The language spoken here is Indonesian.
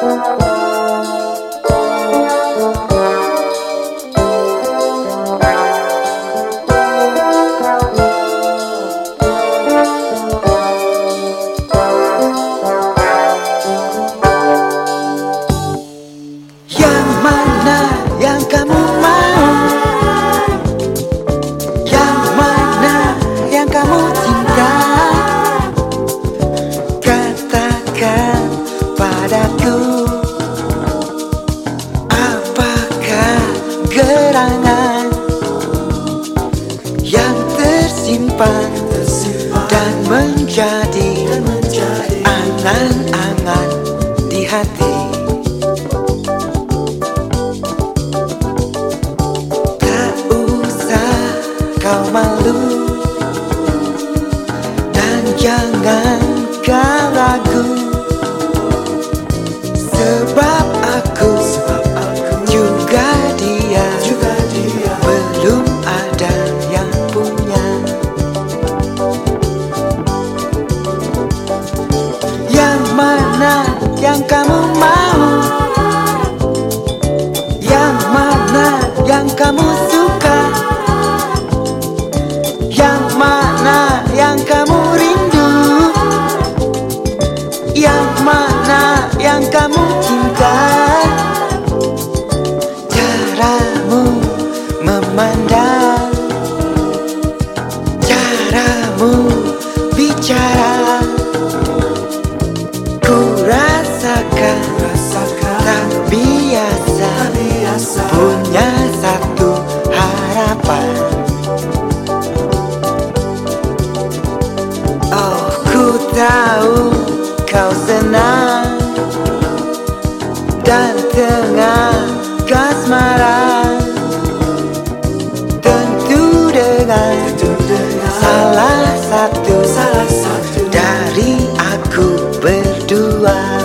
Yang mana yang kamu mau? Yang mana yang kamu cinta? Katakan padaku, apakah gerangan yang tersimpan dan menjadi angan-angan di hati? Tak usah kau malu dan jangan kau ragu, sebab aku juga dia belum ada yang punya. Yang mana yang kamu mau? Yang mana yang kamu suka? Yang mana yang kamu rindu? Yang mana yang kamu cinta? Caramu memandang, caramu bicara, ku rasakan tak biasa punya satu harapan. Oh, ku tahu kau senang dan tengah kasmaran, tentu dengan salah satu dari aku berdua.